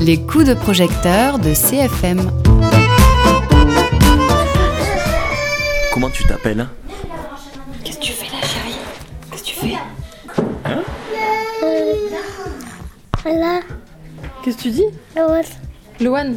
Les coups de projecteur de CFM. Comment tu t'appelles ? Qu'est-ce que tu fais là, chérie ? Qu'est-ce que tu fais ? Voilà. Qu'est-ce que tu dis ? Loan. Loan ?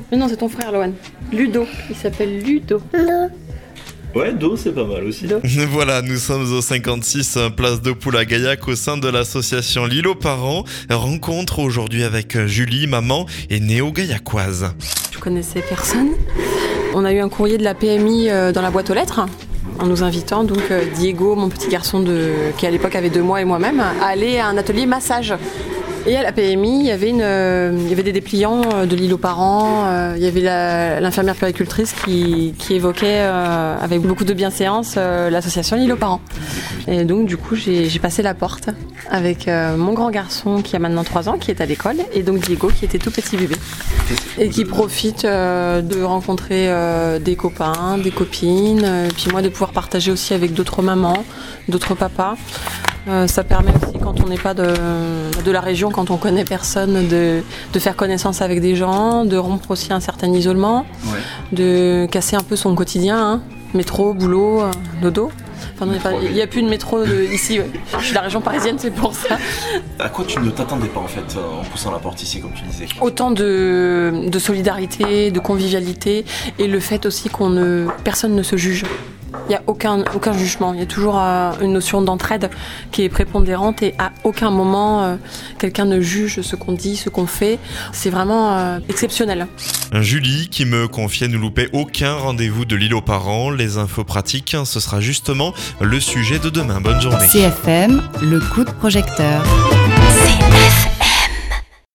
Mais non, c'est ton frère, Loan. Ludo. Il s'appelle Ludo. Non. Ouais, Do, c'est pas mal aussi. Voilà, nous sommes au 56 place de Poule à Gaillac au sein de l'association L'Île aux Parents. Rencontre aujourd'hui avec Julie, maman et néo-gaillacoise. Je connaissais personne. On a eu un courrier de la PMI dans la boîte aux lettres en nous invitant, donc Diego, mon petit garçon qui à l'époque avait 2 mois, et moi-même, à aller à un atelier massage. Et à la PMI, il y avait des dépliants de l'île aux parents, il y avait l'infirmière puéricultrice qui évoquait avec beaucoup de bienséance l'association L'Île aux parents. Et donc du coup, j'ai passé la porte avec mon grand garçon qui a maintenant 3 ans, qui est à l'école, et donc Diego qui était tout petit bébé. Et qui profite de rencontrer des copains, des copines, puis moi de pouvoir partager aussi avec d'autres mamans, d'autres papas. Ça permet aussi, quand on n'est pas de la région, quand on connaît personne, de faire connaissance avec des gens, de rompre aussi un certain isolement, de casser un peu son quotidien, métro, boulot, dodo. Enfin, il n'y a plus de métro ici, ouais. Je suis de la région parisienne, c'est pour ça. À quoi tu ne t'attendais pas en fait en poussant la porte ici, comme tu disais ? Autant de solidarité, de convivialité, et le fait aussi personne ne se juge. Il n'y a aucun jugement, il y a toujours une notion d'entraide qui est prépondérante, et à aucun moment quelqu'un ne juge ce qu'on dit, ce qu'on fait. C'est vraiment exceptionnel. Julie qui me confiait ne louper aucun rendez-vous de L'Île aux Parents. Les infos pratiques, ce sera justement le sujet de demain. Bonne journée. CFM, le coup de projecteur.